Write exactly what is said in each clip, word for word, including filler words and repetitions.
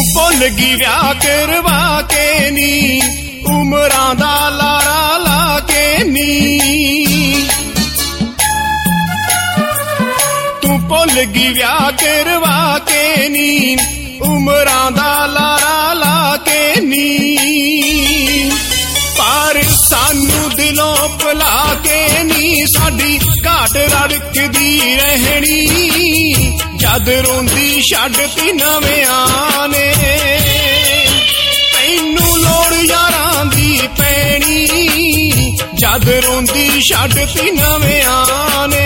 ਭੁੱਲ ਗਈ ਵਿਆਹ ਕਰਵਾ ਕੇ ਨੀ, ਉਮਰਾਂ ਦਾ ਲਾਰਾ ਲਾ ਕੇ ਨੀ। ਤੂੰ ਭੁੱਲ ਗਈ ਵਿਆਹ ਕਰਵਾ ਕੇ ਨੀ, ਉਮਰਾਂ ਦਾ ਲਾਰਾ ਲਾ ਕੇ ਨੀ। ਪਰ ਸਾਨੂੰ ਦਿਲੋਂ ਭੁਲਾ ਕੇ ਨੀ, ਸਾਡੀ ਘਾਟ ਰੜਕਦੀ ਰਹਿਣੀ। ਜਦ ਰੋਂਦੀ ਛੱਡਤੀ ਨਵਿਆਂ ਨੇ, ਤੈਨੂੰ ਲੋੜ ਯਾਰਾਂ ਦੀ ਪੈਣੀ। ਜਦ ਰੋਂਦੀ ਛੱਡਤੀ ਨਵਿਆਂ ਨੇ।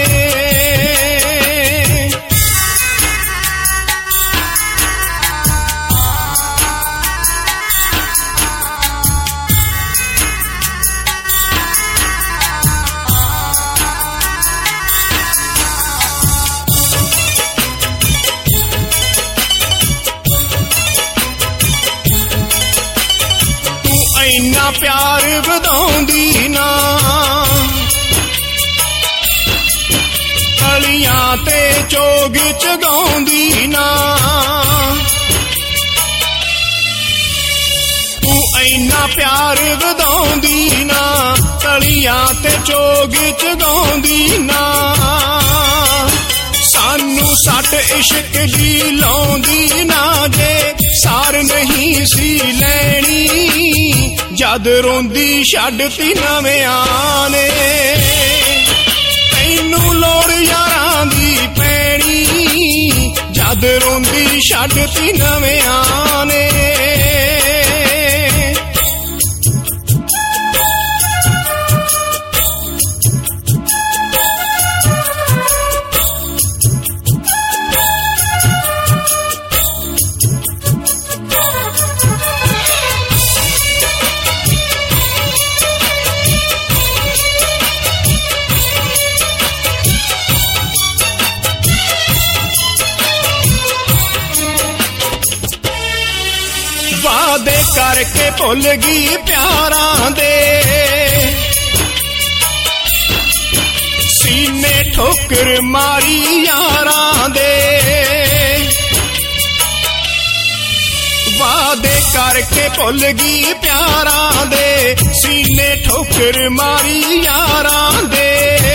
ਇੰਨਾ ਪਿਆਰ ਵਧਾਉਂਦੀ ਨਾ, ਅਲੀਆਂ ਤੇ ਚੋਗ ਚਗਾਉਂਦੀ ਨਾ। ਤੂੰ ਇੰਨਾ ਪਿਆਰ ਵਧਾਉਂਦੀ ਨਾ, ਅਲੀਆਂ ਤੇ ਚੋਗ ਚਗਾਉਂਦੀ ਨਾ। ਸਾਨੂੰ ਸੱਟ ਇਸ਼ਕ ਦੀ ਲਾਉਂਦੀ ਨਾ, ਜੇ ਸਾਰ ਨਹੀਂ ਸੀ ਲੈਣੀ। ਜਦ ਰੋਂਦੀ ਛੱਡਤੀ ਨਵਿਆਂ ਨੇ, ਤੈਨੂੰ ਲੋੜ ਯਾਰਾਂ ਦੀ ਪੈਣੀ। ਜਦ ਰੋਂਦੀ ਛੱਡਤੀ ਨਵਿਆਂ ਨੇ। ਵਾਅਦੇ ਕਰਕੇ ਭੁੱਲ ਗਈ ਪਿਆਰਾਂ ਦੇ, ਸੀਨੇ ਠੋਕਰ ਮਾਰੀ ਯਾਰਾਂ ਦੇ। ਵਾਅਦੇ ਕਰਕੇ ਭੁੱਲ ਗਈ ਪਿਆਰਾਂ ਦੇ, ਸੀਨੇ ਠੋਕਰ ਮਾਰੀ ਯਾਰਾਂ ਦੇ।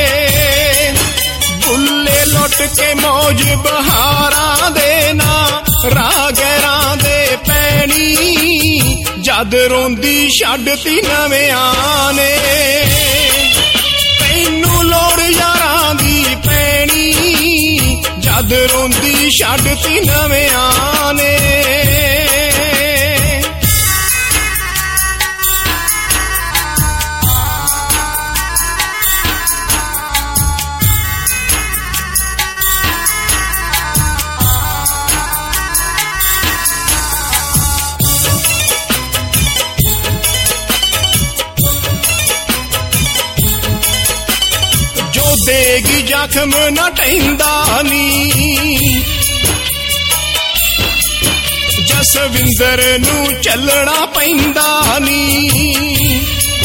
ਬੁੱਲੇ ਲੁੱਟ ਕੇ ਮੌਜ ਬਹਾਰਾਂ ਦੇ ਨਾ, ਰਾਹ ਗੈਰਾਂ ਦੇ ਪੈਣੀ। ਜਦ ਰੋਂਦੀ ਛੱਡਤੀ ਨਵਿਆਂ ਨੇ, ਤੈਨੂੰ ਲੋੜ ਯਾਰਾਂ ਦੀ ਪੈਣੀ। ਜਦ ਰੋਂਦੀ ਛੱਡਤੀ ਨਵਿਆਂ ਨੇ। ਦੇਗੀ ਜ਼ਖਮ ਨਾ ਟਹਿੰਦਾ ਨੀ, ਜਸਵਿੰਦਰ ਨੂੰ ਚੱਲਣਾ ਪੈਂਦਾ ਨੀ।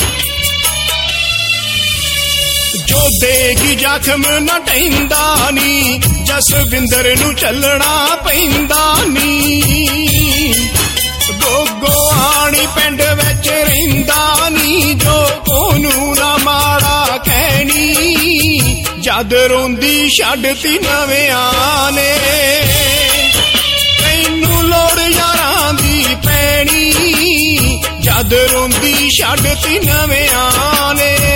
ਜੋ ਦੇਗੀ ਜ਼ਖਮ ਨਾ ਟਹਿੰਦਾ ਨੀ, ਜਸਵਿੰਦਰ ਨੂੰ ਚੱਲਣਾ ਪੈਂਦਾ ਨੀ। ਗੋਗੋ ਆਣੀ ਪਿੰਡ ਵਿੱਚ ਰਹਿੰਦਾ ਨੀ, ਜੋ ਉਹਨੂੰ ਨਾ ਮਾੜਾ ਕਹਿਣੀ। ਜਦ ਰੋਂਦੀ ਛੱਡਤੀ ਨਵਿਆਂ ਨੇ, ਤੈਨੂੰ ਲੋੜ ਯਾਰਾਂ ਦੀ ਪੈਣੀ। ਜਦ ਰੋਂਦੀ ਛੱਡਤੀ ਨਵਿਆਂ ਨੇ।